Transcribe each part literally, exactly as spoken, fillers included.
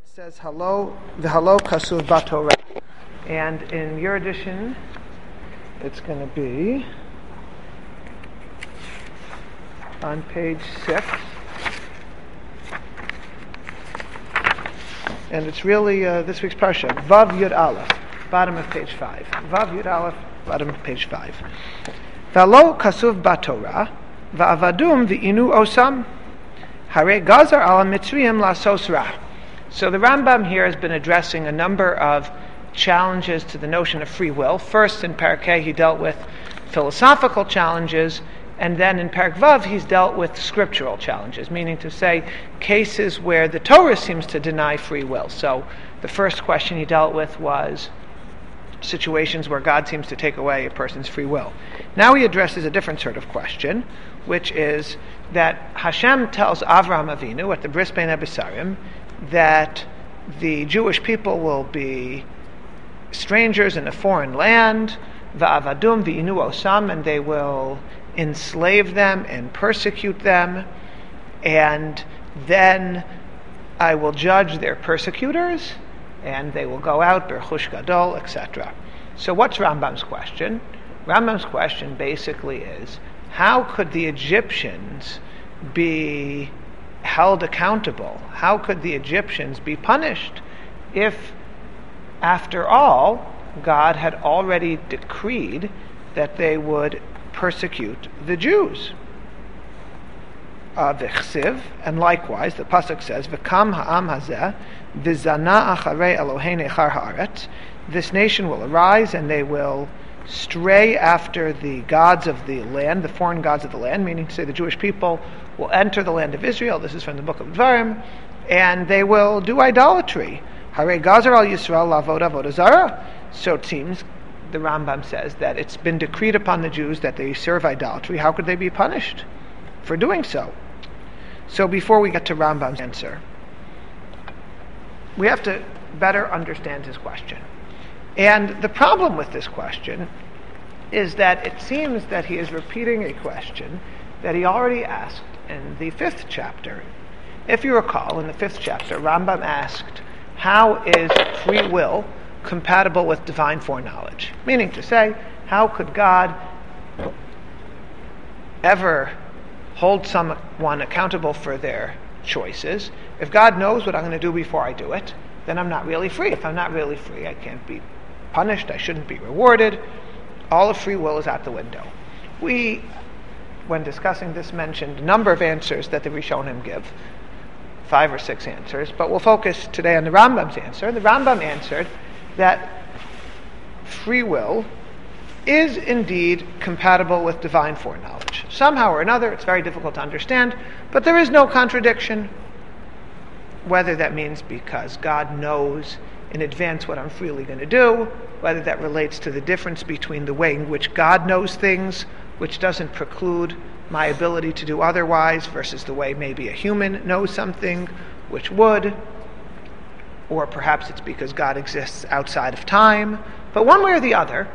says hello, the hello kasuv batorah, and in your edition, it's going to be on page six, and it's really uh, this week's parsha, Vav Yud Aleph, bottom of page five. Vav Yud Aleph, bottom of page five. V'alo kasuv batorah, va'avadum v'inu osam, hare gazar ala mitzriyim lasos ra. So the Rambam here has been addressing a number of challenges to the notion of free will. First, in Parak Hey, he dealt with philosophical challenges, and then in Parak Vav, he's dealt with scriptural challenges, meaning to say cases where the Torah seems to deny free will. So the first question he dealt with was situations where God seems to take away a person's free will. Now he addresses a different sort of question, which is that Hashem tells Avraham Avinu at the Bris Bein Habesarim that the Jewish people will be strangers in a foreign land, va'avadum v'inu osam, and they will enslave them and persecute them, and then I will judge their persecutors, and they will go out, berchush gadol, et cetera. So what's Rambam's question? Rambam's question basically is, how could the Egyptians be held accountable? How could the Egyptians be punished if, after all, God had already decreed that they would persecute the Jews? Uh, v'chsiv, and likewise, the pasuk says, "V'kam ha'am hazeh v'zana acharei Elohei nechar haaretz." This nation will arise and they will stray after the gods of the land, the foreign gods of the land, meaning to say the Jewish people will enter the land of Israel. This is from the book of Dvarim, and they will do idolatry. Hare gazar al Yisrael lavod avodah zarah. So it seems the Rambam says that it's been decreed upon the Jews that they serve idolatry. How could they be punished for doing so? So before we get to Rambam's answer, we have to better understand his question. And the problem with this question is that it seems that he is repeating a question that he already asked in the fifth chapter. If you recall, in the fifth chapter, Rambam asked, how is free will compatible with divine foreknowledge? Meaning to say, how could God ever hold someone accountable for their choices? If God knows what I'm going to do before I do it, then I'm not really free. If I'm not really free, I can't be punished, I shouldn't be rewarded. All of free will is out the window. We, when discussing this, mentioned a number of answers that the Rishonim give, five or six answers, but we'll focus today on the Rambam's answer. The Rambam answered that free will is indeed compatible with divine foreknowledge. Somehow or another, it's very difficult to understand, but there is no contradiction. Whether that means because God knows in advance what I'm freely going to do, whether that relates to the difference between the way in which God knows things, which doesn't preclude my ability to do otherwise, versus the way maybe a human knows something, which would, or perhaps it's because God exists outside of time. But one way or the other,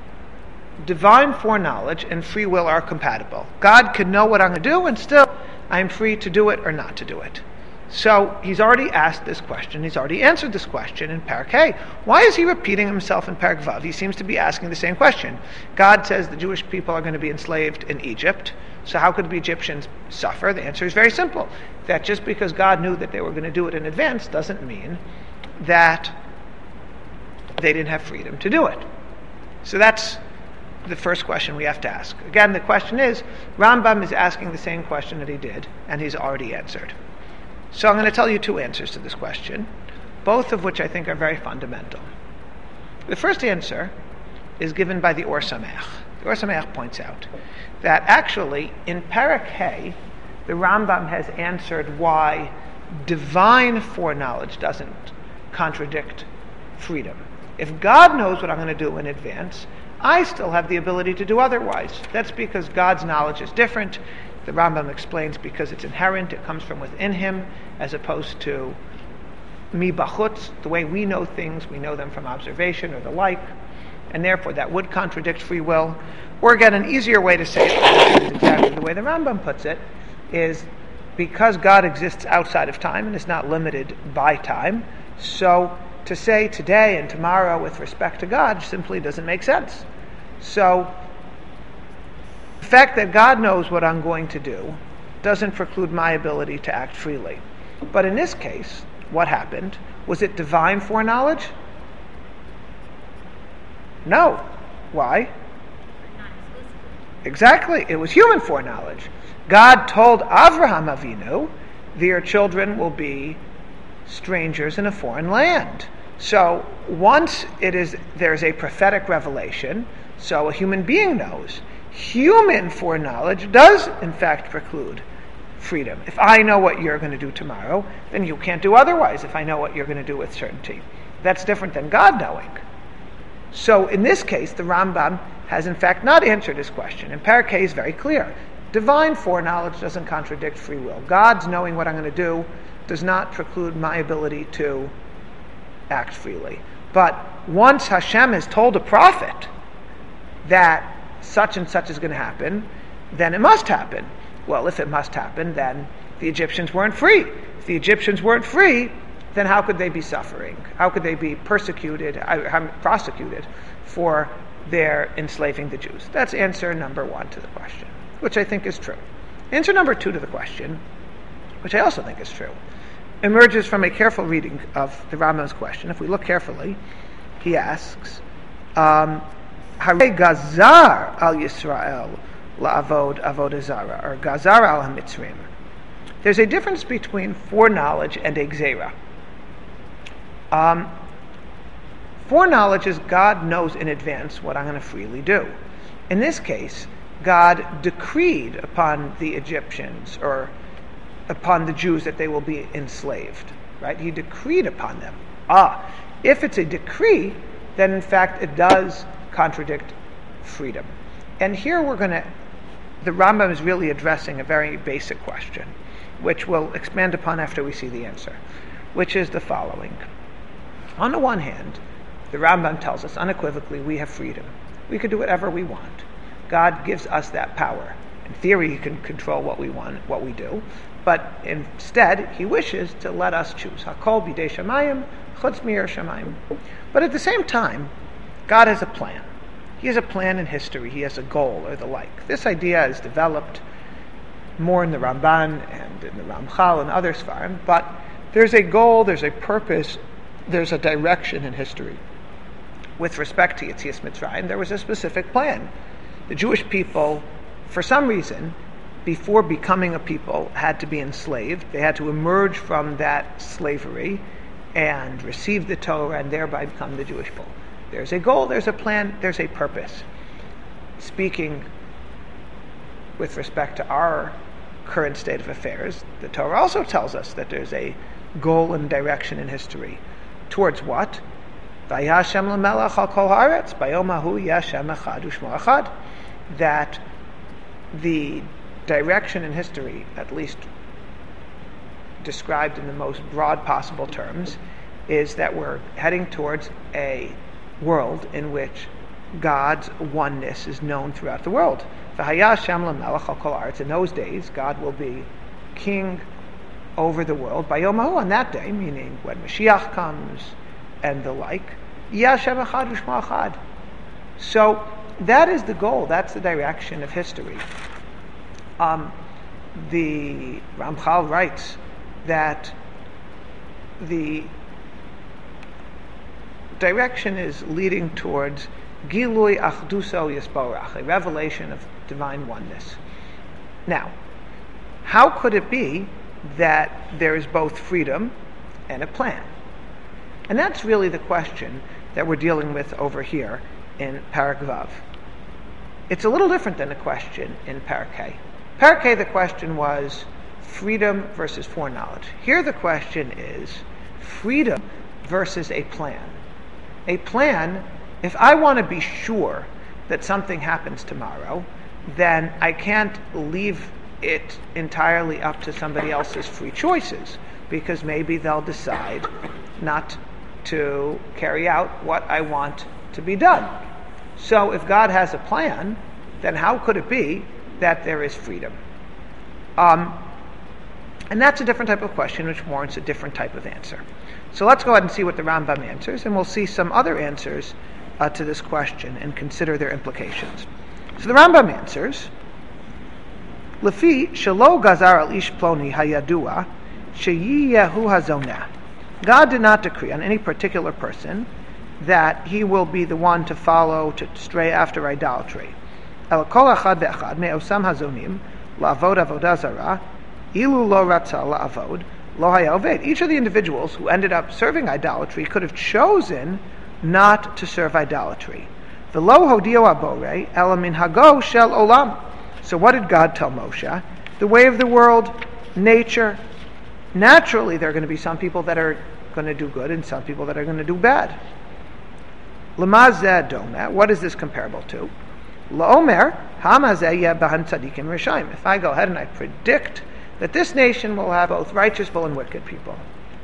divine foreknowledge and free will are compatible. God can know what I'm going to do, and still I'm free to do it or not to do it. So he's already asked this question, he's already answered this question in Parak Hey. Why is he repeating himself in Parak Vav? He seems to be asking the same question. God says the Jewish people are going to be enslaved in Egypt, so how could the Egyptians suffer? The answer is very simple. That just because God knew that they were going to do it in advance doesn't mean that they didn't have freedom to do it. So that's the first question we have to ask. Again, the question is, Rambam is asking the same question that he did, and he's already answered. So I'm going to tell you two answers to this question, both of which I think are very fundamental. The first answer is given by the Or Sameach. The Or Sameach points out that actually in Parak Hey, the Rambam has answered why divine foreknowledge doesn't contradict freedom. If God knows what I'm going to do in advance, I still have the ability to do otherwise. That's because God's knowledge is different. The Rambam explains because it's inherent, it comes from within him, as opposed to mi bachutz, the way we know things, we know them from observation or the like, and therefore that would contradict free will. Or again, an easier way to say it, is exactly the way the Rambam puts it, is because God exists outside of time and is not limited by time, So to say today and tomorrow with respect to God simply doesn't make sense. So the fact that God knows what I'm going to do doesn't preclude my ability to act freely. But in this case, what happened? Was it divine foreknowledge? No. Why? Exactly. It was human foreknowledge. God told Avraham Avinu, their children will be strangers in a foreign land. So once it is there's a prophetic revelation, so a human being knows. Human foreknowledge does in fact preclude freedom. If I know what you're going to do tomorrow, then you can't do otherwise if I know what you're going to do with certainty. That's different than God knowing. So in this case, the Rambam has in fact not answered his question. And Parakeh is very clear. Divine foreknowledge doesn't contradict free will. God's knowing what I'm going to do does not preclude my ability to act freely. But once Hashem has told a prophet that such and such is going to happen, then it must happen. Well, if it must happen, then the Egyptians weren't free. If the Egyptians weren't free, then how could they be suffering? How could they be persecuted, uh, prosecuted for their enslaving the Jews? That's answer number one to the question, which I think is true. Answer number two to the question, which I also think is true, emerges from a careful reading of the Rambam's question. If we look carefully, he asks, um, Harei Gazar al Yisrael la'avod avodah zara, or Gazar al hamitzrim. There's a difference between foreknowledge and a gzeira. Um, foreknowledge is God knows in advance what I'm going to freely do. In this case, God decreed upon the Egyptians or upon the Jews that they will be enslaved. Right? He decreed upon them. Ah, if it's a decree, then in fact it does contradict freedom. And here we're going to, the Rambam is really addressing a very basic question, which we'll expand upon after we see the answer, which is the following. On the one hand, the Rambam tells us unequivocally we have freedom. We can do whatever we want. God gives us that power. In theory, he can control what we want, what we do, but instead, he wishes to let us choose. Hakol bidei shamayim, chutz mi'ir shamayim. But at the same time, God has a plan. He has a plan in history. He has a goal or the like. This idea is developed more in the Ramban and in the Ramchal and other Sfarim, but there's a goal, there's a purpose, there's a direction in history. With respect to Yetzias Mitzrayim, there was a specific plan. The Jewish people, for some reason, before becoming a people, had to be enslaved. They had to emerge from that slavery and receive the Torah and thereby become the Jewish people. There's a goal, there's a plan, there's a purpose. Speaking with respect to our current state of affairs, the Torah also tells us that there's a goal and direction in history. Towards what? Vayashem l'melech al kol haaretz, bayom hahu yashem echad u'shmo echad. That the direction in history, at least described in the most broad possible terms, is that we're heading towards a world in which God's oneness is known throughout the world. In those days, God will be king over the world by Yom HaHu, on that day, meaning when Mashiach comes and the like. So that is the goal, that's the direction of history. Um, the Ramchal writes that the direction is leading towards Gilui Achduso Yisborach, a revelation of divine oneness. Now, how could it be that there is both freedom and a plan? And that's really the question that we're dealing with over here in Parak Vav. It's a little different than the question in Parak Hey. Parak Hey, the question was freedom versus foreknowledge. Here the question is freedom versus a plan. A plan, if I want to be sure that something happens tomorrow, then I can't leave it entirely up to somebody else's free choices, because maybe they'll decide not to carry out what I want to be done. So if God has a plan, then how could it be that there is freedom? Um, And that's a different type of question which warrants a different type of answer. So let's go ahead and see what the Rambam answers, and we'll see some other answers uh, to this question and consider their implications. So the Rambam answers, Lefi shelo gazar al ish ploni hayadua sheyiyahu hazonah. God did not decree on any particular person that he will be the one to follow, to stray after idolatry. El kol achad ve'achad me'osam hazonim la'avod avodah zarah ilu lo ratza la'avod lo haya oved. Each of the individuals who ended up serving idolatry could have chosen not to serve idolatry. V'lo hodio abore ela min hago shel olam. So what did God tell Moshe? The way of the world, nature. Naturally, there are going to be some people that are going to do good and some people that are going to do bad. L'mazeh domeh. What is this comparable to? L'omer hamazeh yeh b'han tzadikim rishayim. If I go ahead and I predict that this nation will have both righteous people and wicked people.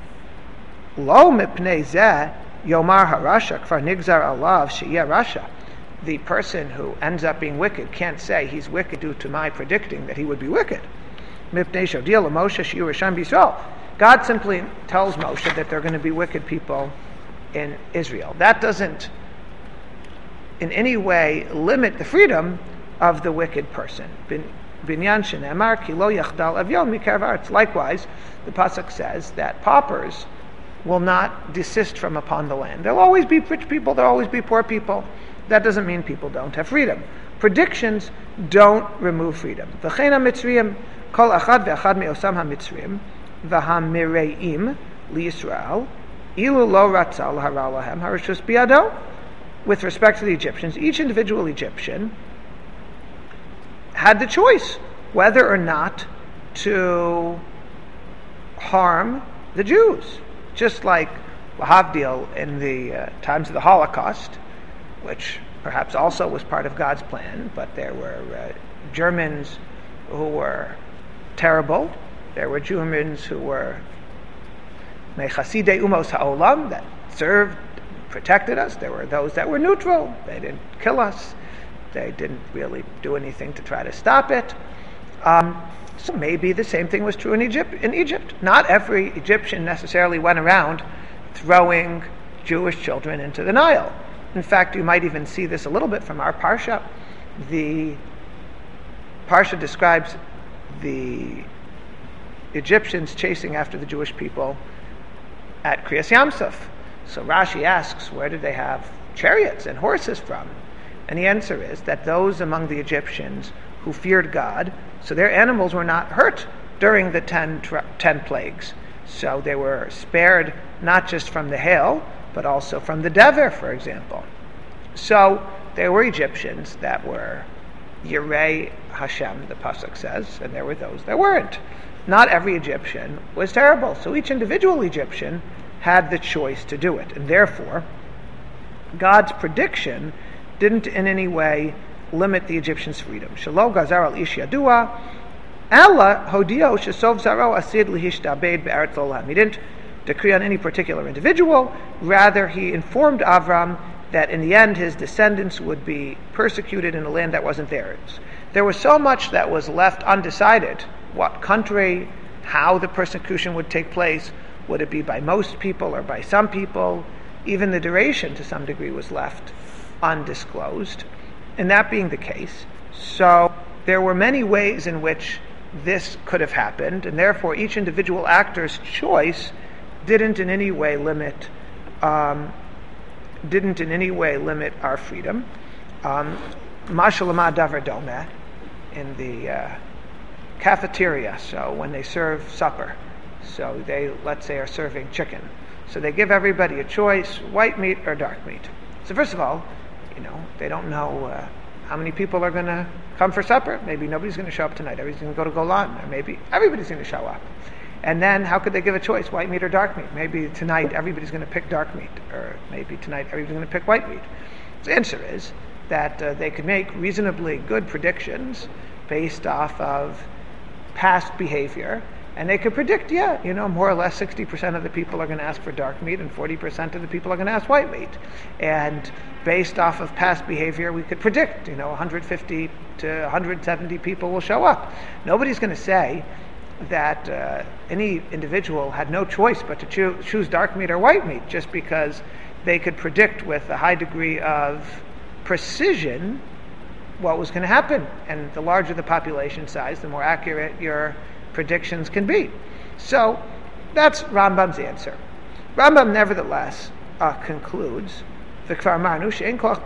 Lo mipnei zeh yomar harasha kvar nigzar alav sheyeh rasha. The person who ends up being wicked can't say he's wicked due to my predicting that he would be wicked. Mipnei shodiyah l'Moshe sheyu rishayim b'Yisrael. God simply tells Moshe that there are going to be wicked people in Israel. That doesn't in any way limit the freedom of the wicked person. Binyan shenemar ki lo yachdal avyon mikarav haaretz. Likewise, the pasuk says that paupers will not desist from upon the land. There'll always be rich people, there'll always be poor people. That doesn't mean people don't have freedom. Predictions don't remove freedom. V'chein ha-mitzriyim kol achad ve'achad me'osam ha-mitzriyim v'ha-mireim li-Yisrael ilu lo ratzal hara lahem harishus biyado. With respect to the Egyptians, each individual Egyptian had the choice whether or not to harm the Jews. Just like Lahavdil in the uh, times of the Holocaust, which perhaps also was part of God's plan, but there were uh, Germans who were terrible. There were Germans who were mechasidei umos ha'olam, that served, protected us. There were those that were neutral. They didn't kill us. They didn't really do anything to try to stop it. Um, so maybe the same thing was true in Egypt. In Egypt, not every Egyptian necessarily went around throwing Jewish children into the Nile. In fact, you might even see this a little bit from our parsha. The parsha describes the Egyptians chasing after the Jewish people at Kriyas Yamsuf. So Rashi asks, where did they have chariots and horses from? And the answer is that those among the Egyptians who feared God, so their animals were not hurt during the ten, tra- ten plagues. So they were spared not just from the hail, but also from the dever, for example. So there were Egyptians that were Yirei Hashem, the pasuk says, and there were those that weren't. Not every Egyptian was terrible. So each individual Egyptian had the choice to do it. And therefore, God's prediction didn't in any way limit the Egyptians' freedom. Shelo gazar al ish yadua, ella hodio shesov zaro asid lihishtabed be'eretz olam. He didn't decree on any particular individual. Rather, he informed Avram that in the end his descendants would be persecuted in a land that wasn't theirs. There was so much that was left undecided. What country, how the persecution would take place, would it be by most people or by some people? Even the duration to some degree was left undisclosed. And that being the case, so there were many ways in which this could have happened, and therefore each individual actor's choice didn't in any way limit um, didn't in any way limit our freedom. Mashalama davar domeh, in the uh, cafeteria, so when they serve supper, so they, let's say, are serving chicken. So they give everybody a choice, white meat or dark meat. So first of all, you know, they don't know uh, how many people are going to come for supper. Maybe nobody's going to show up tonight. Everybody's going to go to Golan, or maybe everybody's going to show up. And then how could they give a choice, white meat or dark meat? Maybe tonight everybody's going to pick dark meat, or maybe tonight everybody's going to pick white meat. The answer is that uh, they could make reasonably good predictions based off of past behavior, and they could predict, yeah, you know, more or less sixty percent of the people are going to ask for dark meat and forty percent of the people are going to ask white meat. And based off of past behavior, we could predict, you know, one hundred fifty to one hundred seventy people will show up. Nobody's going to say that uh, any individual had no choice but to choo- choose dark meat or white meat, just because they could predict with a high degree of precision what was going to happen. And the larger the population size, the more accurate your predictions can be. So that's Rambam's answer. Rambam nevertheless uh, concludes, Nevertheless,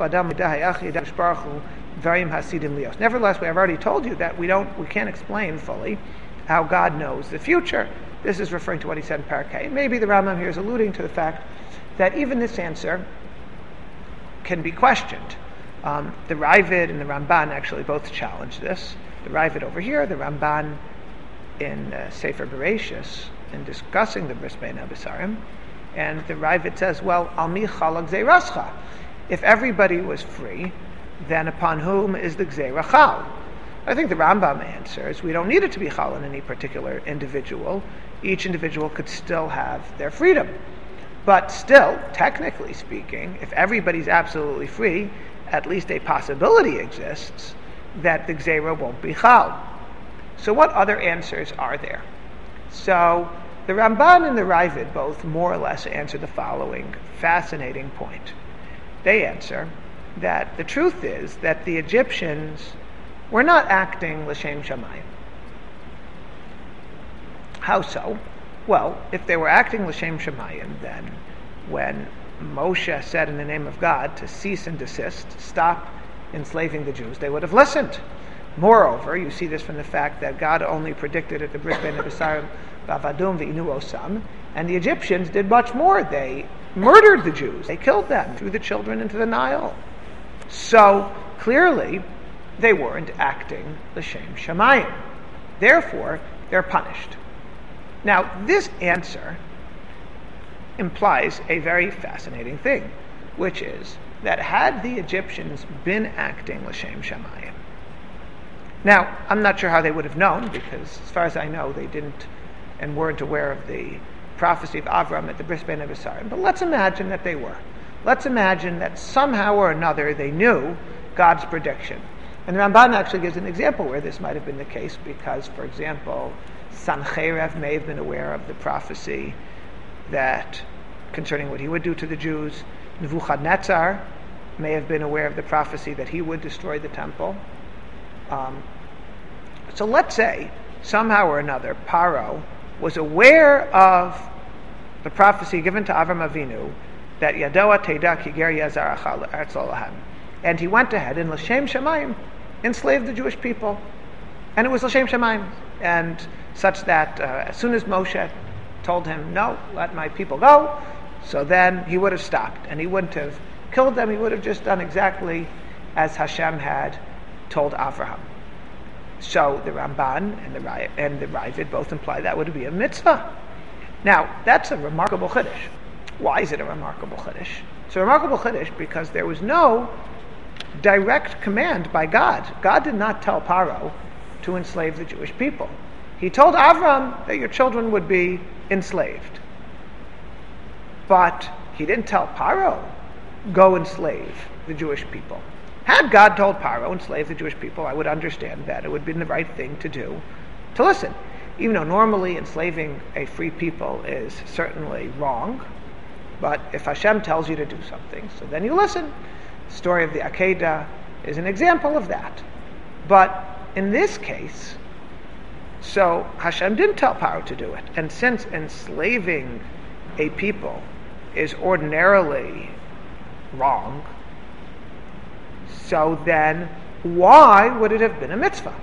we have already told you that we don't, we can't explain fully how God knows the future. This is referring to what he said in Parakeh. Maybe the Rambam here is alluding to the fact that even this answer can be questioned. Um, the Ravid and the Ramban actually both challenge this. The Ravid over here, the Ramban in uh, Sefer Bereshis, in discussing the Bris Bein HaBesarim, and the Ravid says, well, Al mi chala gzeirascha. If everybody was free, then upon whom is the gzeira chal? I think the Rambam answers, we don't need it to be chal on any particular individual. Each individual could still have their freedom. But still, technically speaking, if everybody's absolutely free, at least a possibility exists that the gzeira won't be chal. So what other answers are there? So the Ramban and the Ravid both more or less answer the following fascinating point. They answer that the truth is that the Egyptians were not acting l'shem shamayim. How so? Well, if they were acting l'shem shamayim, then when Moshe said in the name of God to cease and desist, stop enslaving the Jews, they would have listened. Moreover, you see this from the fact that God only predicted at the Bris Bein HaBesarim Vavadum V'inu Osam, and the Egyptians did much more. They murdered the Jews. They killed them, threw the children into the Nile. So clearly, they weren't acting l'shem shamayim. Therefore, they're punished. Now, this answer implies a very fascinating thing, which is that had the Egyptians been acting l'shem shamayim, now, I'm not sure how they would have known, because as far as I know, they didn't and weren't aware of the prophecy of Avram at the Bris Bein HaBesarim. But let's imagine that they were. Let's imagine that somehow or another they knew God's prediction. And the Ramban actually gives an example where this might have been the case, because, for example, Sancheirav may have been aware of the prophecy that concerning what he would do to the Jews. Nebuchadnezzar may have been aware of the prophecy that he would destroy the temple. Um, so let's say, somehow or another, Paro was aware of the prophecy given to Avram Avinu that Yadoa Teda Kiger Yazar Achal Eretz Olahem, and he went ahead and l'shem shamayim enslaved the Jewish people, and it was l'shem shamayim, and such that uh, as soon as Moshe told him, no, let my people go, so then he would have stopped, and he wouldn't have killed them. He would have just done exactly as Hashem had told Avraham. So the Ramban and the and the Ravid both imply that would be a mitzvah. Now, that's a remarkable chiddush. Why is it a remarkable chiddush? It's a remarkable chiddush because there was no direct command by God. God did not tell Paro to enslave the Jewish people. He told Avram that your children would be enslaved. But he didn't tell Paro, go enslave the Jewish people. Had God told Paro, enslave the Jewish people, I would understand that. It would have been the right thing to do, to listen. Even though normally enslaving a free people is certainly wrong, but if Hashem tells you to do something, so then you listen. The story of the Akedah is an example of that. But in this case, so Hashem didn't tell Paro to do it. And since enslaving a people is ordinarily wrong, so then, why would it have been a mitzvah?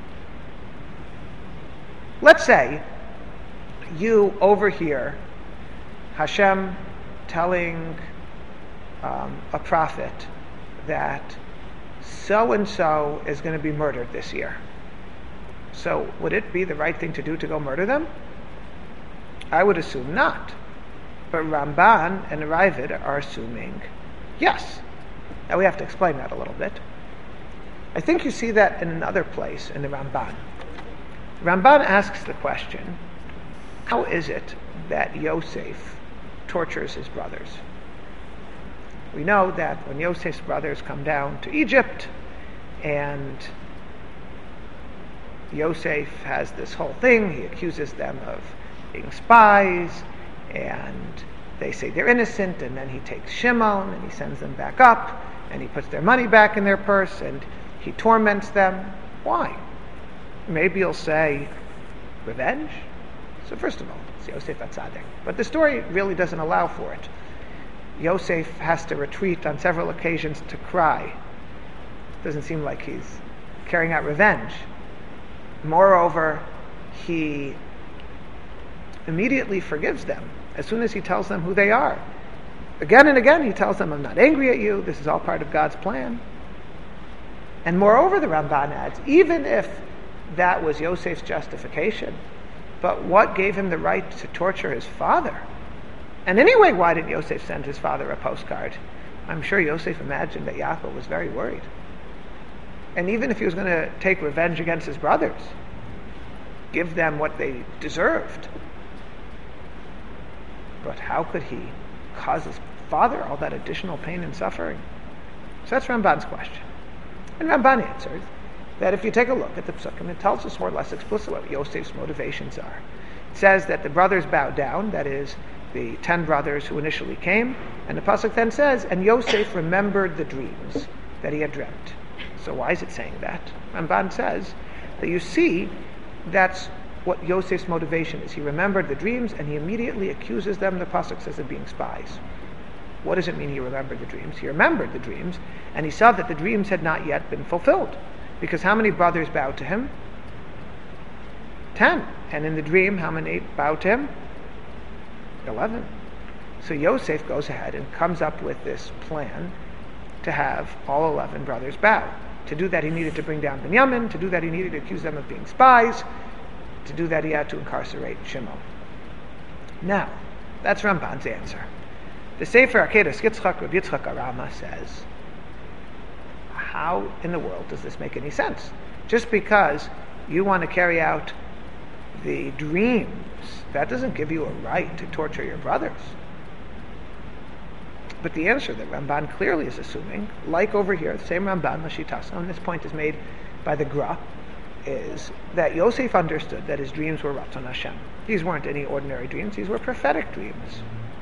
Let's say you overhear Hashem telling um, a prophet that so-and-so is going to be murdered this year. So would it be the right thing to do to go murder them? I would assume not. But Ramban and Ravid are assuming yes. Now we have to explain that a little bit. I think you see that in another place in the Ramban. Ramban asks the question, how is it that Yosef tortures his brothers? We know that when Yosef's brothers come down to Egypt and Yosef has this whole thing. He accuses them of being spies, and they say they're innocent, and then he takes Shimon and he sends them back up, and he puts their money back in their purse, and he torments them. Why? Maybe you'll say, revenge? So first of all, it's Yosef HaTzadik. But the story really doesn't allow for it. Yosef has to retreat on several occasions to cry. It doesn't seem like he's carrying out revenge. Moreover, he immediately forgives them as soon as he tells them who they are. Again and again he tells them, I'm not angry at you, this is all part of God's plan. And moreover, the Ramban adds, even if that was Yosef's justification, but what gave him the right to torture his father? And anyway, why did Yosef send his father a postcard? I'm sure Yosef imagined that Yaakov was very worried. And even if he was going to take revenge against his brothers, give them what they deserved, but how could he cause his father all that additional pain and suffering? So that's Ramban's question. And Ramban answers that if you take a look at the Psukim, it tells us more or less explicitly what Yosef's motivations are. It says that the brothers bowed down, that is, the ten brothers who initially came, and the Pasuk then says, and Yosef remembered the dreams that he had dreamt. So why is it saying that? Ramban says that you see that's what Yosef's motivation is. He remembered the dreams, and he immediately accuses them, the Pasuk says, of being spies. What does it mean he remembered the dreams? He remembered the dreams, and he saw that the dreams had not yet been fulfilled. Because how many brothers bowed to him? Ten. And in the dream, how many bowed to him? Eleven. So Yosef goes ahead and comes up with this plan to have all eleven brothers bow. To do that, he needed to bring down Binyamin. To do that, he needed to accuse them of being spies. To do that, he had to incarcerate Shimon. Now, that's Ramban's answer. The Sefer Akedah Yitzchak Rabbi Yitzchak Arama says, how in the world does this make any sense? Just because you want to carry out the dreams, that doesn't give you a right to torture your brothers. But the answer that Ramban clearly is assuming, like over here, the same Ramban, Lashitasa, and this point is made by the Gra, is that Yosef understood that his dreams were Ratzon Hashem. These weren't any ordinary dreams, these were prophetic dreams.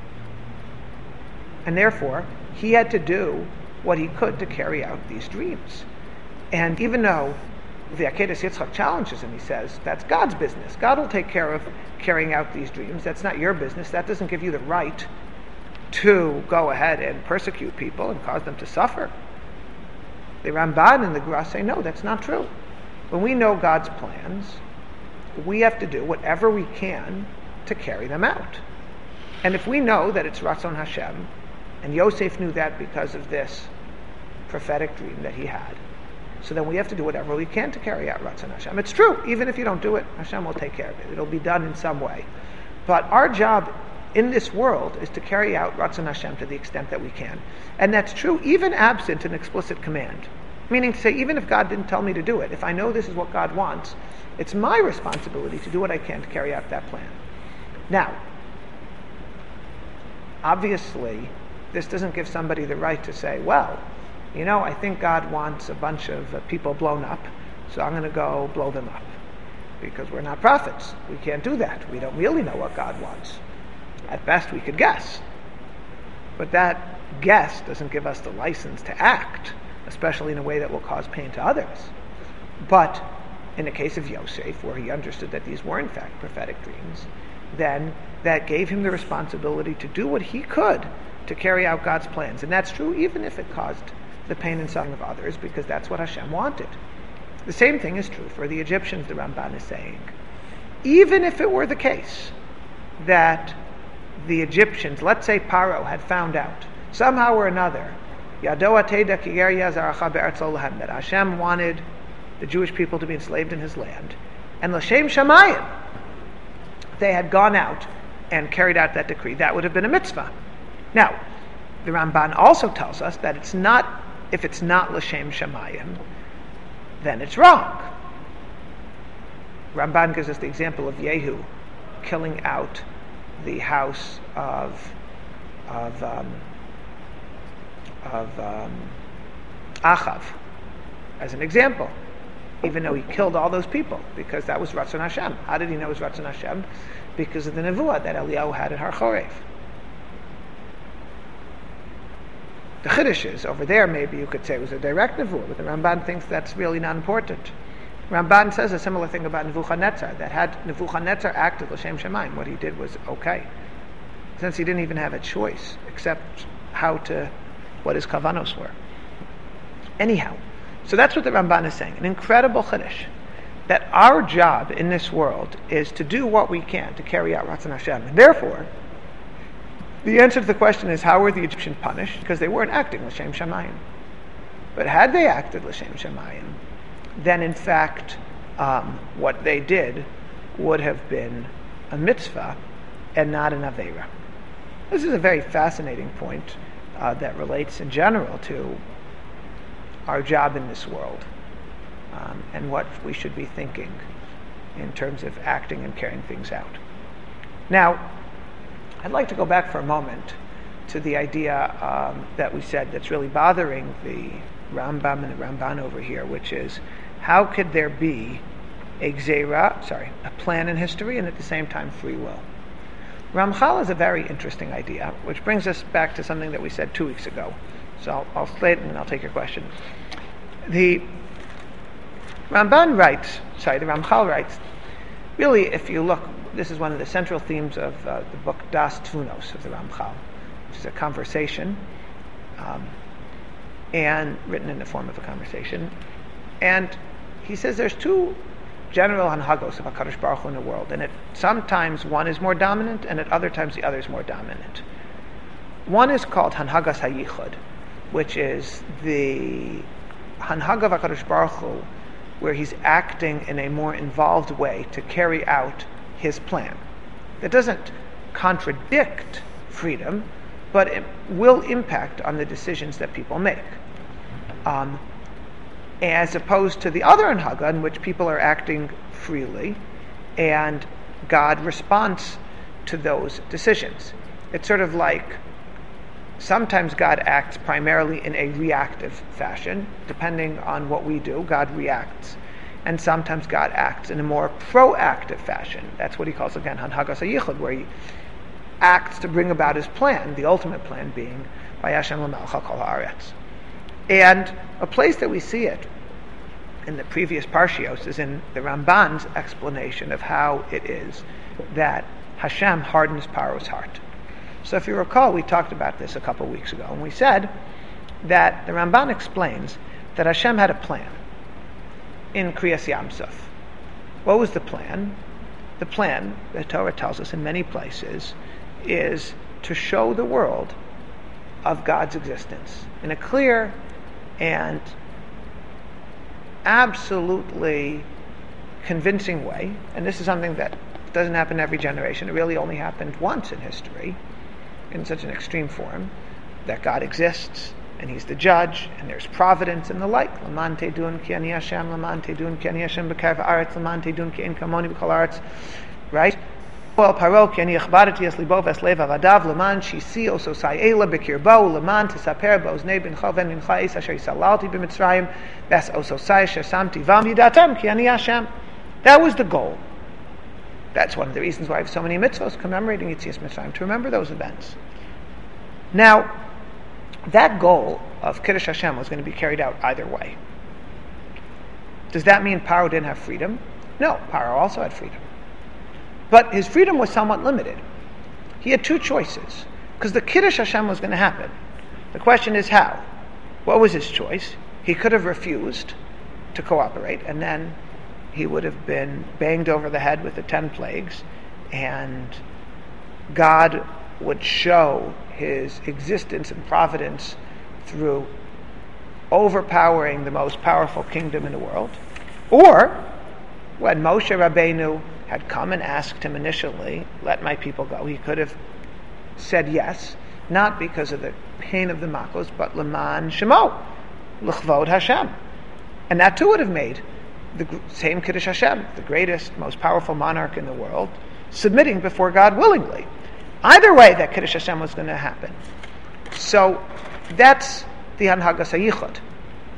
And therefore, he had to do what he could to carry out these dreams. And even though the Akedah Yitzchak challenges him, he says, that's God's business. God will take care of carrying out these dreams. That's not your business. That doesn't give you the right to go ahead and persecute people and cause them to suffer. The Ramban and the Gra say, no, that's not true. When we know God's plans, we have to do whatever we can to carry them out. And if we know that it's Ratzon Hashem, and Yosef knew that because of this prophetic dream that he had, so then we have to do whatever we can to carry out Ratzon Hashem. It's true, even if you don't do it, Hashem will take care of it. It'll be done in some way. But our job in this world is to carry out Ratzon Hashem to the extent that we can. And that's true even absent an explicit command. Meaning to say, even if God didn't tell me to do it, if I know this is what God wants, it's my responsibility to do what I can to carry out that plan. Now, obviously, this doesn't give somebody the right to say, well, you know, I think God wants a bunch of uh, people blown up, so I'm going to go blow them up. Because we're not prophets. We can't do that. We don't really know what God wants. At best, we could guess. But that guess doesn't give us the license to act, especially in a way that will cause pain to others. But in the case of Yosef, where he understood that these were in fact prophetic dreams, then that gave him the responsibility to do what he could to carry out God's plans. And that's true even if it caused the pain and suffering of others, because that's what Hashem wanted. The same thing is true for the Egyptians, the Ramban is saying. Even if it were the case that the Egyptians, let's say Paro, had found out, somehow or another, that Hashem wanted the Jewish people to be enslaved in his land, and L'Shem Shamayim, they had gone out and carried out that decree, that would have been a mitzvah. Now, the Ramban also tells us that it's not, if it's not L'Shem Shamayim, then it's wrong. Ramban gives us the example of Yehu killing out the house of of um, of um, Achav as an example. even though he killed all those people, because that was Ratzon Hashem. How did he know it was Ratzon Hashem? Because of the nevuah that Eliyahu had at Har Chorev. The Chiddush is, over there maybe you could say it was a direct nevuah, but the Ramban thinks that's really not important. Ramban says a similar thing about Nebuchadnezzar, that had Nebuchadnezzar acted l'shem Shemaim, what he did was okay, since he didn't even have a choice except how to, what his kavanos were. Anyhow, so that's what the Ramban is saying, an incredible Chiddush, that our job in this world is to do what we can to carry out Ratzon Hashem. And therefore, the answer to the question is, how were the Egyptians punished? Because they weren't acting l'shem Shemayim. But had they acted l'shem Shemayim, then in fact, um, what they did would have been a mitzvah and not an aveira. This is a very fascinating point uh, that relates in general to our job in this world um, and what we should be thinking in terms of acting and carrying things out. Now, I'd like to go back for a moment to the idea um, that we said that's really bothering the Rambam and the Ramban over here, which is, how could there be a gzeira, sorry, a plan in history and at the same time free will? Ramchal is a very interesting idea, which brings us back to something that we said two weeks ago. So I'll, I'll slate it and I'll take your question. The Ramban writes, sorry, the Ramchal writes, really, if you look, this is one of the central themes of uh, the book Das Tvunos of the Ramchal, which is a conversation, um, and written in the form of a conversation. And he says there's two general hanhagos of HaKadosh Baruch Hu in the world, and it, sometimes one is more dominant, and at other times the other is more dominant. One is called Hanhagas HaYichud, which is the Hanhag of HaKadosh Baruch Hu, where he's acting in a more involved way to carry out his plan. That doesn't contradict freedom, but it will impact on the decisions that people make. Um, as opposed to the other Hanhaga, in which people are acting freely, and God responds to those decisions. It's sort of like sometimes God acts primarily in a reactive fashion. Depending on what we do, God reacts. And sometimes God acts in a more proactive fashion. That's what he calls, again, Hanhagas HaYichud, where he acts to bring about his plan, the ultimate plan being Vayashem L'Melech Kol Haaretz. And a place that we see it in the previous Parshios is in the Ramban's explanation of how it is that Hashem hardens Paro's heart. So if you recall, we talked about this a couple of weeks ago, and we said that the Ramban explains that Hashem had a plan in Kriyas Yamsuf. What was the plan? The plan, the Torah tells us in many places, is to show the world of God's existence in a clear and absolutely convincing way. And this is something that doesn't happen every generation. It really only happened once in history in such an extreme form, that God exists and he's the judge and there's providence and the like. Laman teidun ki ani Hashem, laman teidun ki ani Hashem b'kav haaretz, laman teidun ki ein kamoni b'kol haaretz. Right? Well, paro ki ani achbarati es libo ves lev avadav, laman shisi ososai eila b'kirbo, laman tesaper ba'oznei bincha ven mincha es asher yisalalti b'mitzrayim, ves ososai asher samti vam yidatam ki ani Hashem. That was the goal. That's one of the reasons why I have so many mitzvahs commemorating Yetzias Mitzrayim, to remember those events. Now, that goal of Kiddush Hashem was going to be carried out either way. Does that mean Paro didn't have freedom? No, Paro also had freedom. But his freedom was somewhat limited. He had two choices, because the Kiddush Hashem was going to happen. The question is how? What was his choice? He could have refused to cooperate, and then he would have been banged over the head with the ten plagues, and God would show his existence and providence through overpowering the most powerful kingdom in the world. Or, when Moshe Rabbeinu had come and asked him initially, let my people go, he could have said yes, not because of the pain of the makos, but leman shemo, l'chvod Hashem. And that too would have made the same Kiddush Hashem, the greatest, most powerful monarch in the world, submitting before God willingly. Either way, that Kiddush Hashem was going to happen. So that's the Hanhagas HaYichud.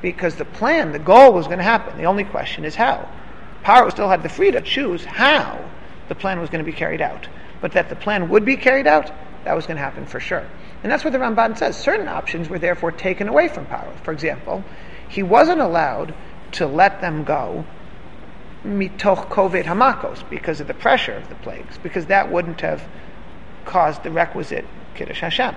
because the plan, the goal was going to happen. The only question is how. Paro still had the freedom to choose how the plan was going to be carried out. But that the plan would be carried out, that was going to happen for sure. And that's what the Ramban says. Certain options were therefore taken away from Paro. For example, he wasn't allowed to let them go mitoch kovet hamakos, because of the pressure of the plagues, because that wouldn't have caused the requisite Kiddush Hashem.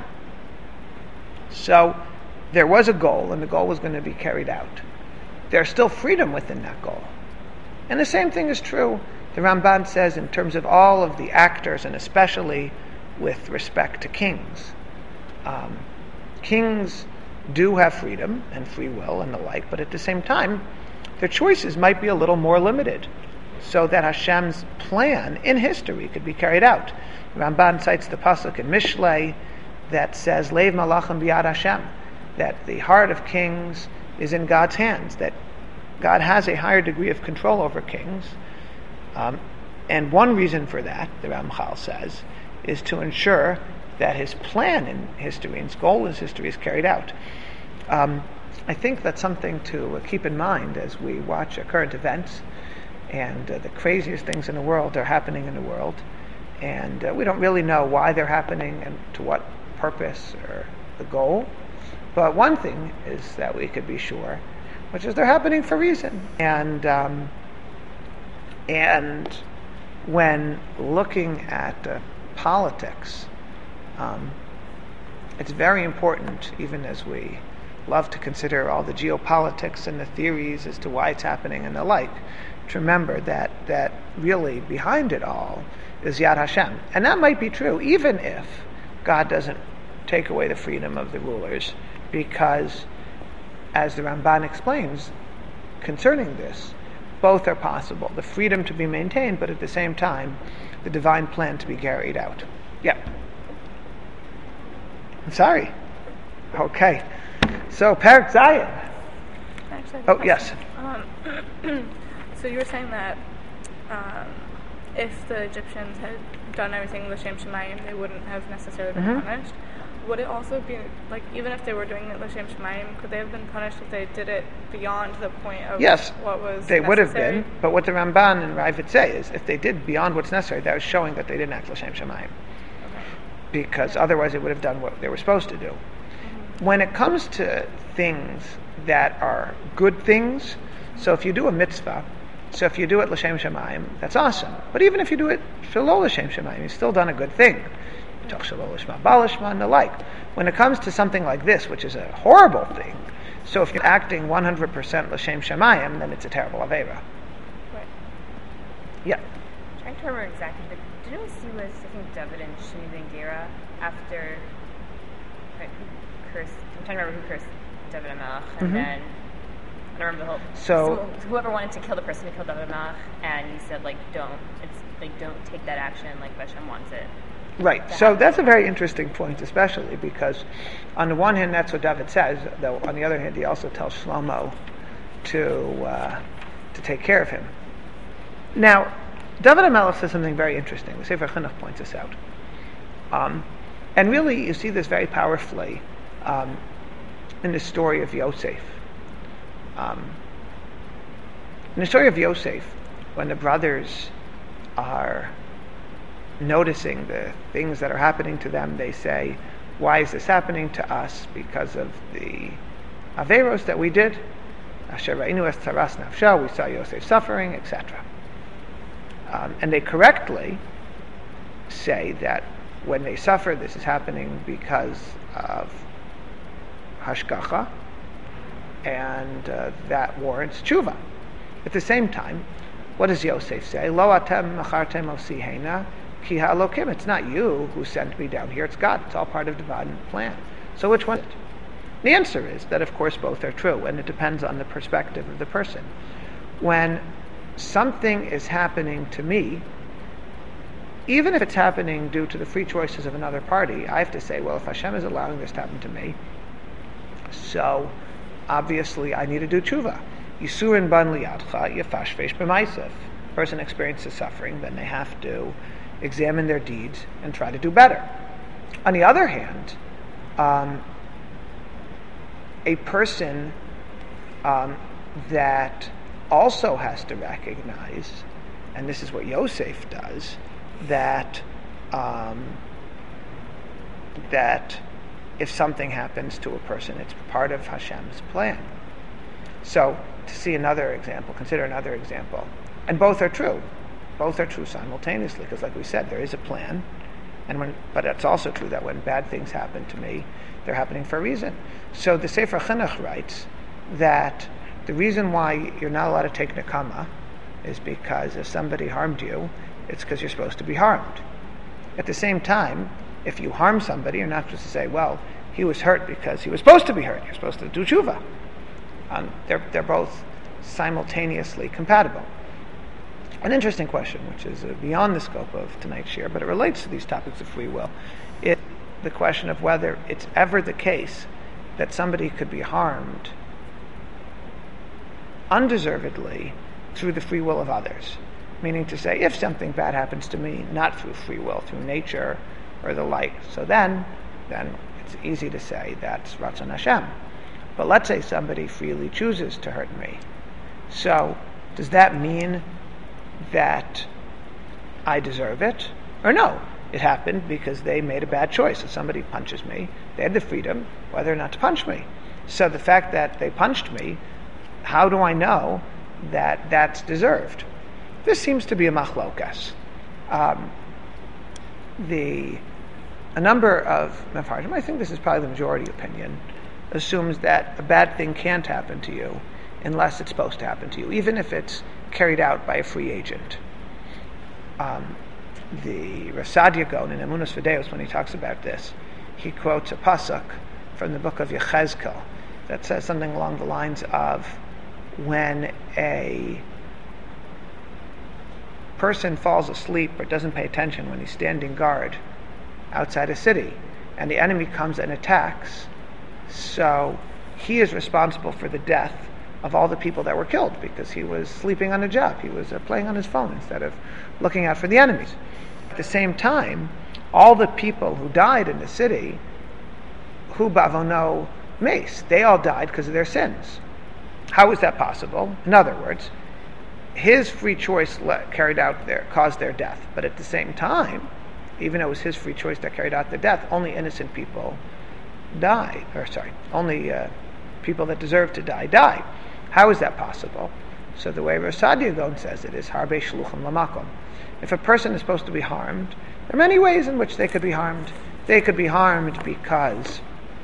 So there was a goal, and the goal was going to be carried out. There's still freedom within that goal. And the same thing is true, the Ramban says, in terms of all of the actors, and especially with respect to kings. Um, kings do have freedom and free will and the like, but at the same time, their choices might be a little more limited, so that Hashem's plan in history could be carried out. Ramban cites the pasuk in Mishlei that says, Leiv malachim biyad Hashem, that the heart of kings is in God's hands, that God has a higher degree of control over kings. Um, and one reason for that, the Ramchal says, is to ensure that his plan in history, and his goal in history, is carried out. Um, I think that's something to uh, keep in mind as we watch uh, current events, and uh, the craziest things in the world are happening in the world, and uh, we don't really know why they're happening and to what purpose or the goal. But one thing is that we could be sure, which is they're happening for a reason. And um, and when looking at uh, politics, um, it's very important, even as we love to consider all the geopolitics and the theories as to why it's happening and the like, to remember that that really behind it all is Yad Hashem. And that might be true even if God doesn't take away the freedom of the rulers, because, as the Ramban explains concerning this, both are possible. The freedom to be maintained, but at the same time, the divine plan to be carried out. Yeah. I'm sorry. Okay. So, Perek Zayin. Actually, oh, yes. Um, so you were saying that um, if the Egyptians had done everything L'Shem Shemayim, they wouldn't have necessarily been mm-hmm. punished. Would it also be, like, even if they were doing it L'Shem Shemayim, could they have been punished if they did it beyond the point of yes, what was they necessary? would have been, but what the Ramban and Ravid say is, if they did beyond what's necessary, that was showing that they didn't act L'Shem Shemayim. Okay. Because otherwise they would have done what they were supposed to do. Mm-hmm. When it comes to things that are good things, so if you do a mitzvah, so if you do it L'Shem Shemayim, that's awesome. But even if you do it Shelo L'Shem Shemayim, you've still done a good thing. Talk Shelo Lishma, Balishma, and the like. When it comes to something like this, which is a horrible thing, so if you're acting one hundred percent L'Shem Shemayim, then it's a terrible Aveira. Right. Yeah. I'm trying to remember exactly, but didn't we see with, I think, David and Shimi Ben Gera after, right, who cursed, I'm trying to remember who cursed David and Melech, and mm-hmm. then, I don't remember the whole, so, so whoever wanted to kill the person who killed David and Melech, and he said, like, don't, it's, like, don't take that action, like, Hashem wants it. Right. So that's a very interesting point, especially because on the one hand, that's what David says, though on the other hand, he also tells Shlomo to uh, to take care of him. Now, David HaMelech says something very interesting. The Sefer Chinuch points this out. Um, and really, you see this very powerfully um, in the story of Yosef. Um, in the story of Yosef, when the brothers are noticing the things that are happening to them, they say, why is this happening to us? Because of the Averos that we did. Asher Ra'inu es Tzaras Nafsha, we saw Yosef suffering, et cetera. Um, and they correctly say that when they suffer, this is happening because of Hashgacha, and uh, that warrants tshuva. At the same time, what does Yosef say? Lo atem machartem osihena ki ha'alokim. It's not you who sent me down here, it's God. It's all part of divine plan. So which one is it? The answer is that, of course, both are true, and it depends on the perspective of the person. When something is happening to me, even if it's happening due to the free choices of another party, I have to say, well, if Hashem is allowing this to happen to me, so obviously I need to do tshuva. Yisurin ban liyadcha yefashvesh b'maisef. Person experiences suffering, then they have to examine their deeds and try to do better. On the other hand, um, a person um, that also has to recognize, and this is what Yosef does, that um, that if something happens to a person, it's part of Hashem's plan. So, to see another example, consider another example. And both are true. Both are true simultaneously, because like we said, there is a plan. And when, but it's also true that when bad things happen to me, they're happening for a reason. So the Sefer Chinuch writes that the reason why you're not allowed to take nekama is because if somebody harmed you, it's because you're supposed to be harmed. At the same time, if you harm somebody, you're not supposed to say, well, he was hurt because he was supposed to be hurt. You're supposed to do tshuva. Um, they're, they're both simultaneously compatible. An interesting question, which is uh, beyond the scope of tonight's year, but it relates to these topics of free will, is the question of whether it's ever the case that somebody could be harmed undeservedly through the free will of others. Meaning to say, if something bad happens to me, not through free will, through nature or the like, so then, then it's easy to say that's Ratzon Hashem. But let's say somebody freely chooses to hurt me. So, does that mean that I deserve it? Or no, it happened because they made a bad choice. If somebody punches me, they had the freedom whether or not to punch me. So the fact that they punched me, how do I know that that's deserved? This seems to be a machlokas. Um, the a number of mefarshim, I think this is probably the majority opinion, assumes that a bad thing can't happen to you unless it's supposed to happen to you, even if it's carried out by a free agent. Um, the Rasadia Gaon in Emunos Videos, when he talks about this, he quotes a pasuk from the book of Yechezkel that says something along the lines of, when a person falls asleep or doesn't pay attention when he's standing guard outside a city, and the enemy comes and attacks, so he is responsible for the death of all the people that were killed because he was sleeping on a job. He was uh, playing on his phone instead of looking out for the enemies. At the same time, all the people who died in the city, hu bavono mace, they all died because of their sins. How is that possible? In other words, his free choice let, carried out their, caused their death. But at the same time, even though it was his free choice that carried out their death, only innocent people died. Or sorry, only uh, people that deserve to die, died. How is that possible? So the way Rasadia Gaon says it is harbe shluchim lamakom. If a person is supposed to be harmed, there are many ways in which they could be harmed. They could be harmed because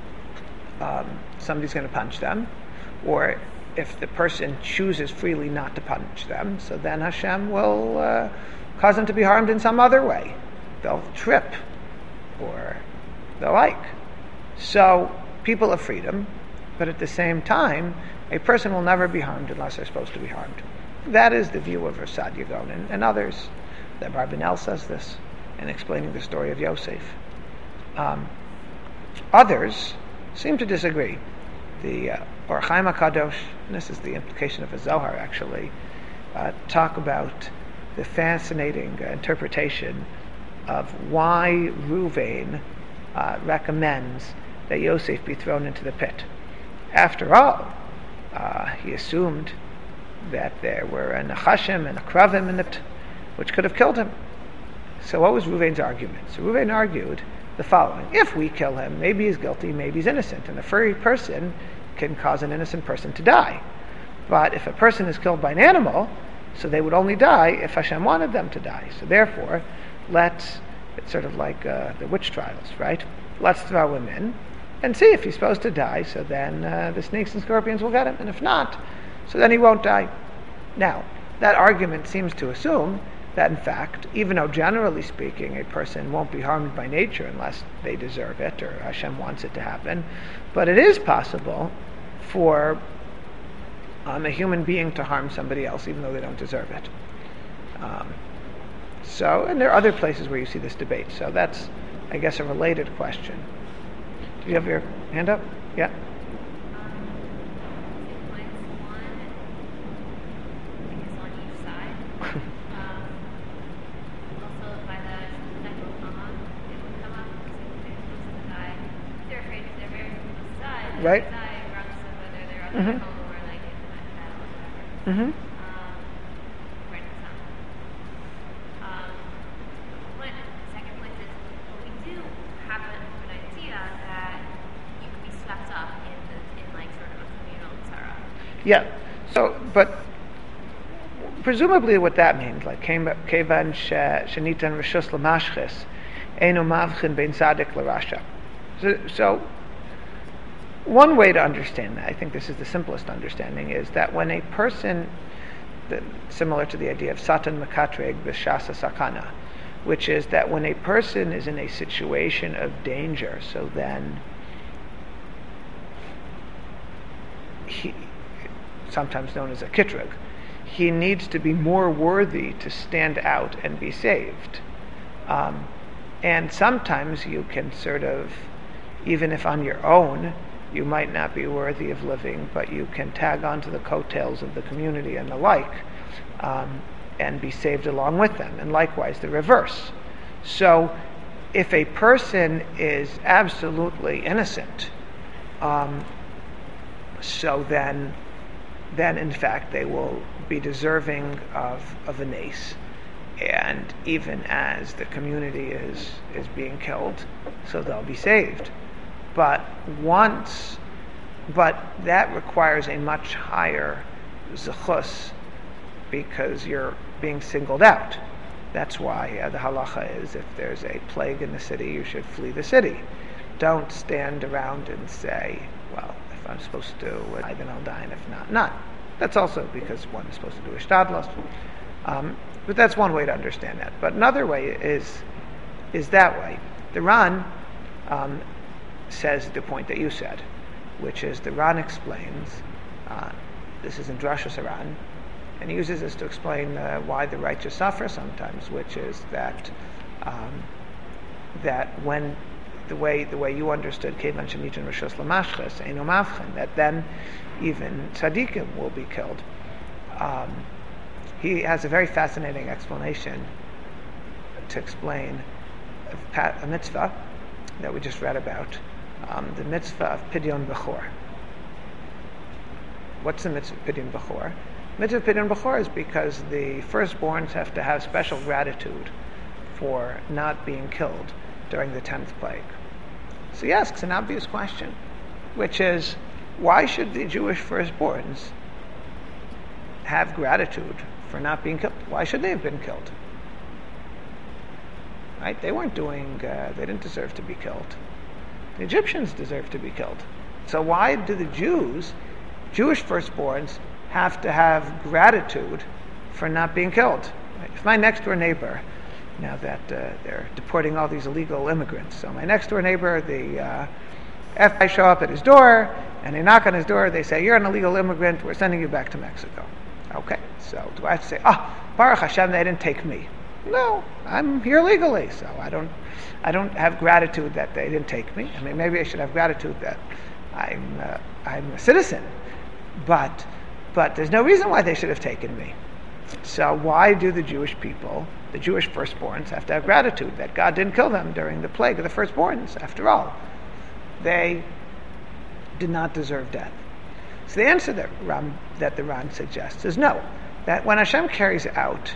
um, somebody's going to punch them, or if the person chooses freely not to punch them, so then Hashem will uh, cause them to be harmed in some other way. They'll trip, or the like. So people have freedom, but at the same time, a person will never be harmed unless they're supposed to be harmed. That is the view of Rasadia Gaon and, and others. The Barbanel says this in explaining the story of Yosef. Um, others seem to disagree. The uh, Or Chaim HaKadosh, and this is the implication of a Zohar actually, uh, talk about the fascinating uh, interpretation of why Ruvain uh, recommends that Yosef be thrown into the pit. After all, uh, he assumed that there were a Nachashim and a Kravim in the pit, which could have killed him. So what was Ruvain's argument? So Ruvain argued the following: if we kill him, maybe he's guilty, maybe he's innocent, and a free person can cause an innocent person to die. But if a person is killed by an animal, so they would only die if Hashem wanted them to die. So therefore, let's, it's sort of like uh, the witch trials, right? Let's throw him in and see if he's supposed to die, so then uh, the snakes and scorpions will get him, and if not, so then he won't die. Now, that argument seems to assume that in fact, even though generally speaking a person won't be harmed by nature unless they deserve it or Hashem wants it to happen, but it is possible for um, a human being to harm somebody else even though they don't deserve it. Um, so, and there are other places where you see this debate, so that's, I guess, a related question. Do you have your hand up? Yeah? Right? Mm-hmm. Mm-hmm. Um, right now. Um, one, second place is, well, we do have an, an idea that you can be swept up in, the, in like sort of a communal tzara. Yeah. So, but presumably what that means, like kevan shenitan rishus lamashchis, eino mavchin bein tzaddik l'rasha. So, so one way to understand that, I think this is the simplest understanding, is that when a person, the, similar to the idea of satan mekatreg b'shasa sakana, which is that when a person is in a situation of danger, so then he, sometimes known as a kitrug, he needs to be more worthy to stand out and be saved. Um, and sometimes you can sort of, even if on your own, you might not be worthy of living, but you can tag onto the coattails of the community and the like, um, and be saved along with them. And likewise, the reverse. So, if a person is absolutely innocent, um, so then, then in fact they will be deserving of, of an ace. And even as the community is, is being killed, so they'll be saved. But once, but that requires a much higher zechus, because you're being singled out. That's why uh, the halacha is, if there's a plague in the city, you should flee the city. Don't stand around and say, well, if I'm supposed to, uh, then I'll die, and if not, not. That's also because one is supposed to do ishtadlos. Um, but that's one way to understand that. But another way is is that way. The Ran um, says the point that you said, which is the Ran explains, uh, this is in Drashas Ran, and he uses this to explain uh, why the righteous suffer sometimes, which is that um, that when the way the way you understood Kevan Shenitan Rishus Lamashches Eino Mavchen, that then even tzaddikim will be killed. Um, he has a very fascinating explanation to explain a mitzvah that we just read about, um, the mitzvah of Pidyon Bechor. What's the mitzvah of Pidyon Bechor? Mitzvah of Pidyon Bechor is because the firstborns have to have special gratitude for not being killed during the tenth plague. So he asks an obvious question, which is, why should the Jewish firstborns have gratitude for not being killed? Why should they have been killed? Right? They weren't doing, uh, they didn't deserve to be killed. The Egyptians deserved to be killed. So why do the Jews, Jewish firstborns, have to have gratitude for not being killed? Right? If my next door neighbor, now that uh, they're deporting all these illegal immigrants, so my next door neighbor, the uh, F B I show up at his door, and they knock on his door, they say, you're an illegal immigrant, we're sending you back to Mexico. Okay, so do I have to say, ah, Baruch Hashem, they didn't take me? No, I'm here legally, so I don't I don't have gratitude that they didn't take me. I mean, maybe I should have gratitude that I'm uh, I'm a citizen, but but there's no reason why they should have taken me. So why do the Jewish people, the Jewish firstborns, have to have gratitude that God didn't kill them during the plague of the firstborns? After all, they did not deserve death. So the answer that Ram, that the Ran suggests is no. That when Hashem carries out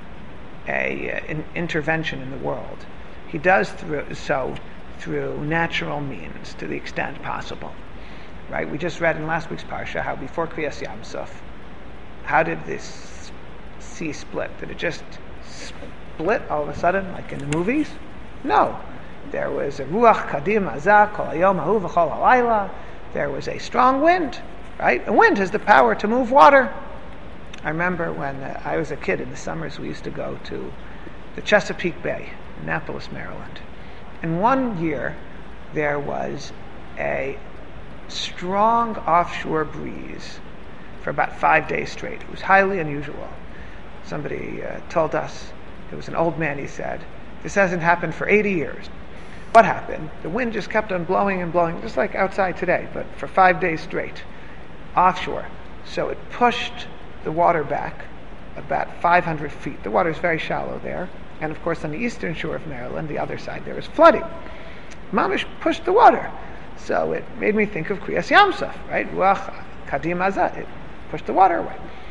a uh, an intervention in the world, He does through, so through natural means to the extent possible. Right? We just read in last week's parsha how before Kriyas Yam Suf, how did this sea split? Did it just split all of a sudden, like in the movies? No. There was a ruach kadim azah kol hayom hahu v'chol halayla. There was a strong wind. Right? A wind has the power to move water. I remember when uh, I was a kid, in the summers we used to go to the Chesapeake Bay, Annapolis, Maryland. And one year there was a strong offshore breeze for about five days straight. It was highly unusual. Somebody uh, told us, it was an old man, he said, this hasn't happened for eighty years. What happened? The wind just kept on blowing and blowing, just like outside today, but for five days straight, offshore. So it pushed the water back about five hundred feet. The water is very shallow there. And of course on the eastern shore of Maryland, the other side, there was flooding. Mamish pushed the water. So it made me think of Kriyas Yam Suf, right? Ruach Kadim Azah. It pushed the water away.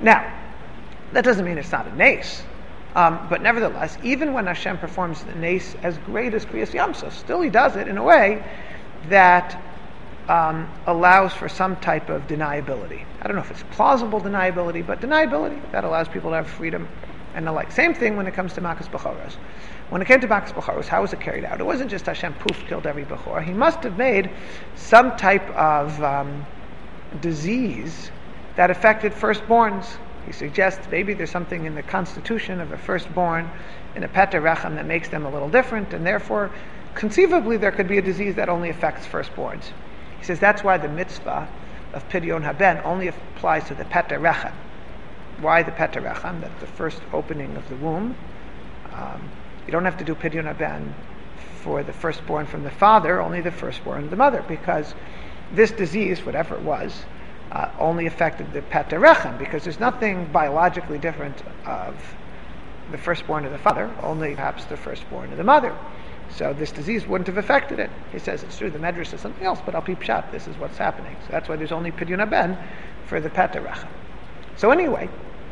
Now, that doesn't mean it's not a nace. Um, but nevertheless, even when Hashem performs the nace as great as Kriyas Yamsuf, still he does it in a way that um, allows for some type of deniability. I don't know if it's plausible deniability, but deniability that allows people to have freedom and the like. Same thing when it comes to Makas Bechoros. When it came to Makas Bechoros, how was it carried out? It wasn't just Hashem poof killed every Bechor. He must have made some type of um, disease that affected firstborns. He suggests maybe there's something in the constitution of a firstborn in a Peta Rechem that makes them a little different, and therefore, conceivably, there could be a disease that only affects firstborns. He says that's why the mitzvah of Pidyon Haben only applies to the Peta Rechem. Why the Peta Rechem? That's the first opening of the womb. Um, you don't have to do Pidyon Haben for the firstborn from the father, only the firstborn of the mother, because this disease, whatever it was, Uh, only affected the Peta Rechem, because there's nothing biologically different of the firstborn of the father, only perhaps the firstborn of the mother. So this disease wouldn't have affected it. He says it's true, the Medrash is something else, but Al Pi Pshat, this is what's happening. So that's why there's only Pidyon Haben for the Peta Rechem. So anyway,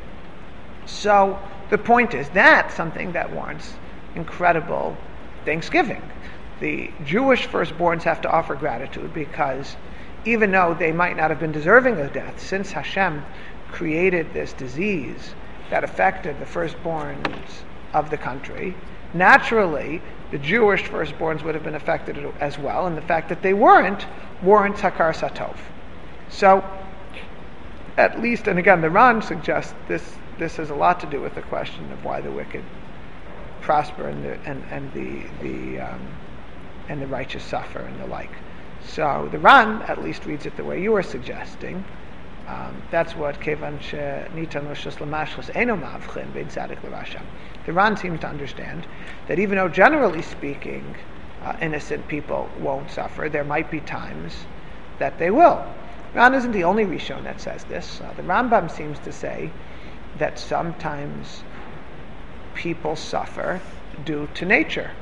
so the point is that's something that warrants incredible thanksgiving. The Jewish firstborns have to offer gratitude because even though they might not have been deserving of death, since Hashem created this disease that affected the firstborns of the country, naturally the Jewish firstborns would have been affected as well, and the fact that they weren't warrants Hakar Satov. So, at least, and again, the Ran suggests this this has a lot to do with the question of why the wicked prosper and the and, and the the um, and the righteous suffer and the like. So the Ran at least reads it the way you are suggesting. Um, that's what Kevan Nitan Roshus Lamashchus Eno Mavchin Bein Tzadik L'Rasha. The Ran seems to understand that even though generally speaking, uh, innocent people won't suffer, there might be times that they will. Ran isn't the only Rishon that says this. Uh, the Rambam seems to say that sometimes people suffer due to nature.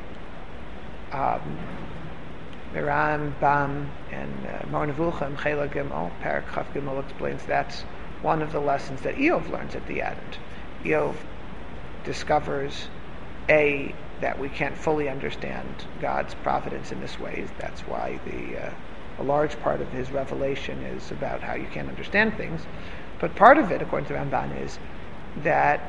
Um, The Rambam and Moreh Nevuchim, Chela Gimel, Parak Chaf Gimel explains that's one of the lessons that Eov learns at the end. Eov discovers, A, that we can't fully understand God's providence in this way. That's why the uh, a large part of his revelation is about how you can't understand things. But part of it, according to Ramban, is that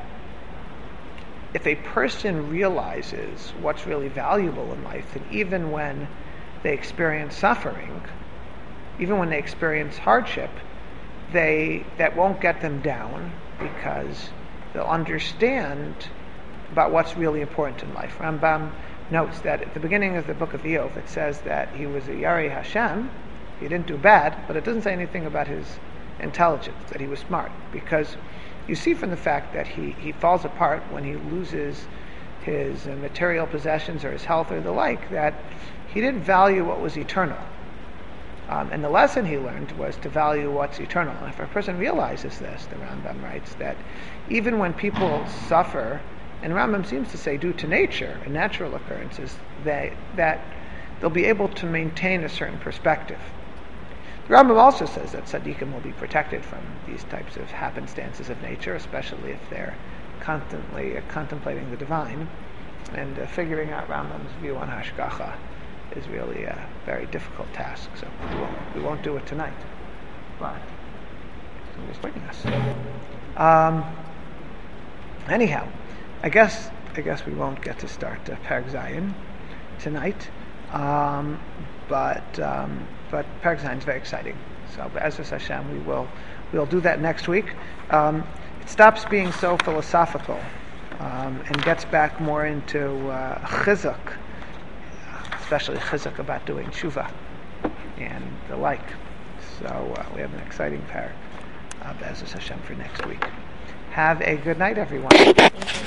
if a person realizes what's really valuable in life, and even when they experience suffering, even when they experience hardship, they that won't get them down because they'll understand about what's really important in life. Rambam notes that at the beginning of the book of Eov, it says that he was a Yarei Hashem. He didn't do bad, but it doesn't say anything about his intelligence, that he was smart, because you see from the fact that he, he falls apart when he loses his uh, material possessions or his health or the like, that he didn't value what was eternal. Um, and the lesson he learned was to value what's eternal. And if a person realizes this, the Rambam writes, that even when people suffer, and Rambam seems to say due to nature and natural occurrences, they, that they'll be able to maintain a certain perspective. The Rambam also says that tzaddikim will be protected from these types of happenstances of nature, especially if they're constantly uh, contemplating the divine, and uh, figuring out Rambam's view on hashgacha is really a very difficult task. So we won't, we won't do it tonight, but somebody's waiting us. Um, anyhow, I guess I guess we won't get to start uh, Perek Zayin tonight, um, but um, but Perek Zayin is very exciting. So Be'ezus Hashem, we will we'll do that next week. Um, it stops being so philosophical um, and gets back more into uh, chizuk, especially chizuk about doing tshuva and the like. So uh, we have an exciting parak of Be'ezus Hashem for next week. Have a good night, everyone. Will we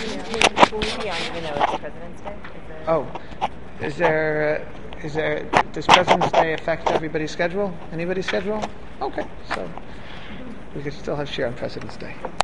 be on even though it's President's Day? Is there... Oh, is there, uh, is there, does President's Day affect everybody's schedule? Anybody's schedule? Okay, so we could still have share on President's Day.